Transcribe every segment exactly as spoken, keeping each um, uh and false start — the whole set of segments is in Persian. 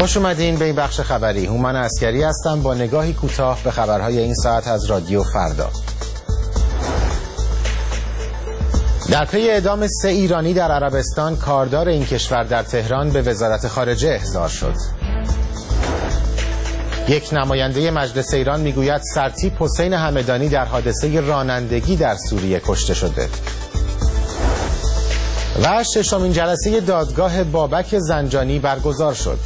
خوش اومدین به این بخش خبری. هومن عسکری هستم با نگاهی کوتاه به خبرهای این ساعت از رادیو فردا. در پی اعدام سه ایرانی در عربستان، کاردار این کشور در تهران به وزارت خارجه احضار شد. یک نماینده مجلس ایران میگوید سرتیپ حسین همدانی در حادثه رانندگی در سوریه کشته شده. و ششمین جلسه دادگاه بابک زنجانی برگزار شد.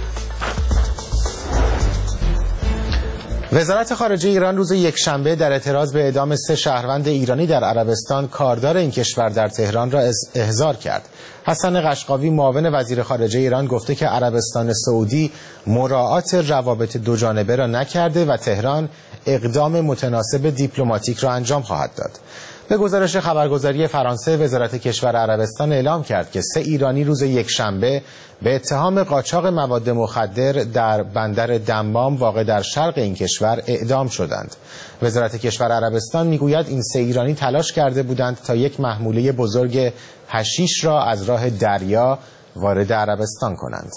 وزارت خارجه ایران روز یکشنبه در اعتراض به اعدام سه شهروند ایرانی در عربستان، کاردار این کشور در تهران را احضار کرد. حسن قشقاوی معاون وزیر خارجه ایران گفته که عربستان سعودی مراعات روابط دوجانبه را نکرده و تهران اقدام متناسب دیپلماتیک را انجام خواهد داد. به گزارش خبرگزاری فرانسه، وزارت کشور عربستان اعلام کرد که سه ایرانی روز یکشنبه به اتهام قاچاق مواد مخدر در بندر دمام واقع در شرق این کشور اعدام شدند. وزارت کشور عربستان میگوید این سه ایرانی تلاش کرده بودند تا یک محموله بزرگ حشیش را از راه دریا وارد عربستان کنند.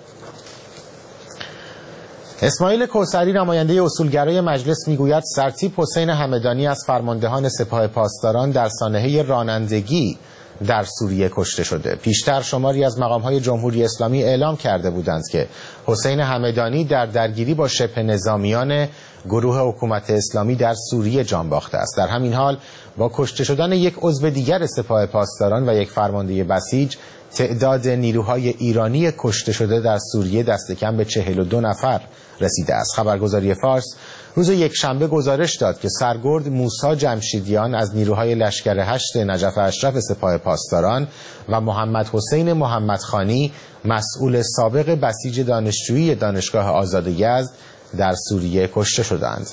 اسماعیل کوثری، نماینده اصولگرای مجلس، میگوید سرتیپ حسین همدانی از فرماندهان سپاه پاسداران در سانحه رانندگی در سوریه کشته شده. پیشتر شماری از مقام‌های جمهوری اسلامی اعلام کرده بودند که حسین همدانی در درگیری با شبه نظامیان گروه حکومت اسلامی در سوریه جان باخته است. در همین حال با کشته شدن یک عضو دیگر سپاه پاسداران و یک فرمانده بسیج، تعداد نیروهای ایرانی کشته شده در سوریه دست کم به چهل و دو نفر رسیده است. خبرگزاری فارس روز یکشنبه گزارش داد که سرگرد موسی جمشیدیان از نیروهای لشکر هشت نجف اشرف سپاه پاسداران و محمد حسین محمدخانی، مسئول سابق بسیج دانشجویی دانشگاه آزاد یزد، در سوریه کشته شدند.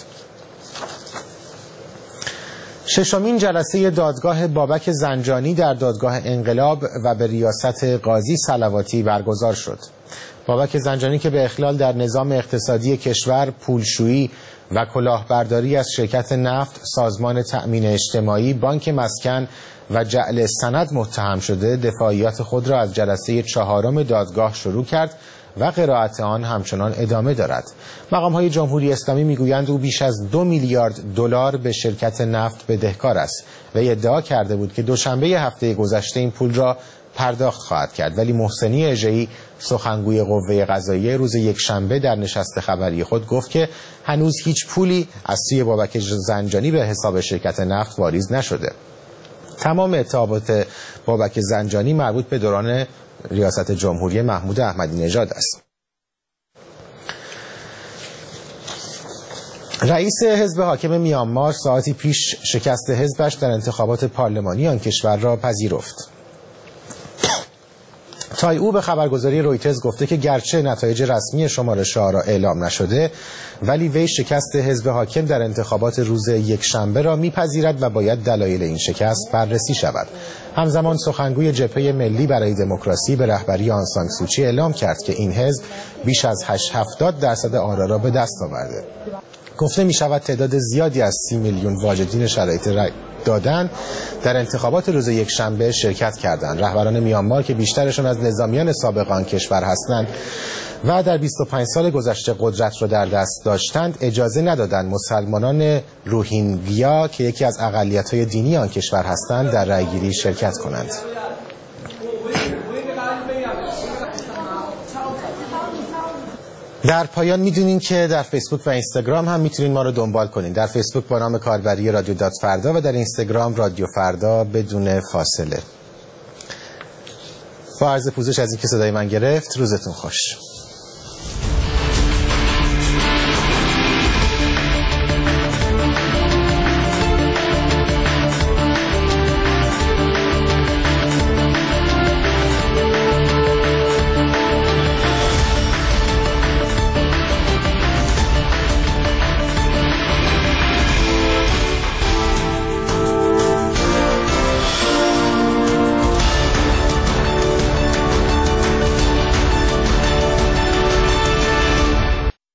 ششمین جلسه دادگاه بابک زنجانی در دادگاه انقلاب و به ریاست قاضی صلواتی برگزار شد. بابک زنجانی که به اخلال در نظام اقتصادی کشور، پولشویی و کلاهبرداری از شرکت نفت، سازمان تأمین اجتماعی، بانک مسکن و جعل سند متهم شده، دفاعیات خود را از جلسه چهارم دادگاه شروع کرد و قرائت آن همچنان ادامه دارد. مقام‌های جمهوری اسلامی میگویند او بیش از دو میلیارد دلار به شرکت نفت بدهکار است و ادعا کرده بود که دوشنبه هفته گذشته این پول را پرداخت خواهد کرد، ولی محسنی اژه‌ای، سخنگوی قوه قضاییه، روز یکشنبه در نشست خبری خود گفت که هنوز هیچ پولی از سوی بابک زنجانی به حساب شرکت نفت واریز نشده. تمام اتهامات بابک زنجانی مربوط به دوران ریاست جمهوری محمود احمدی نژاد است. رئیس حزب حاکم میانمار ساعتی پیش شکست حزبش در انتخابات پارلمانی آن کشور را پذیرفت. تای او به خبرگزاری رویترز گفته که گرچه نتایج رسمی شمارش‌ها را اعلام نشده، ولی وی شکست حزب حاکم در انتخابات روز یکشنبه را میپذیرد و باید دلایل این شکست بررسی شود. همزمان سخنگوی جبهه ملی برای دموکراسی به رهبری آن سان سوچی اعلام کرد که این حزب بیش از هفتاد درصد آرا را به دست آورده. گفته می شود تعداد زیادی از سی میلیون واجدین شرایط رای دادن در انتخابات روز یکشنبه شرکت کردند. رهبران میانمار که بیشترشون از نظامیان سابق آن کشور هستند و در بیست و پنج سال گذشته قدرت را در دست داشتند، اجازه ندادند مسلمانان روهینگیا که یکی از اقلیت‌های دینی آن کشور هستند در رأیگیری شرکت کنند. در پایان میدونین که در فیسبوک و اینستاگرام هم میتونین ما رو دنبال کنین. در فیسبوک با نام کاربری رادیو دات فردا و در اینستاگرام رادیو فردا بدون فاصله. با عرض پوزش از این که صدای من گرفت، روزتون خوش.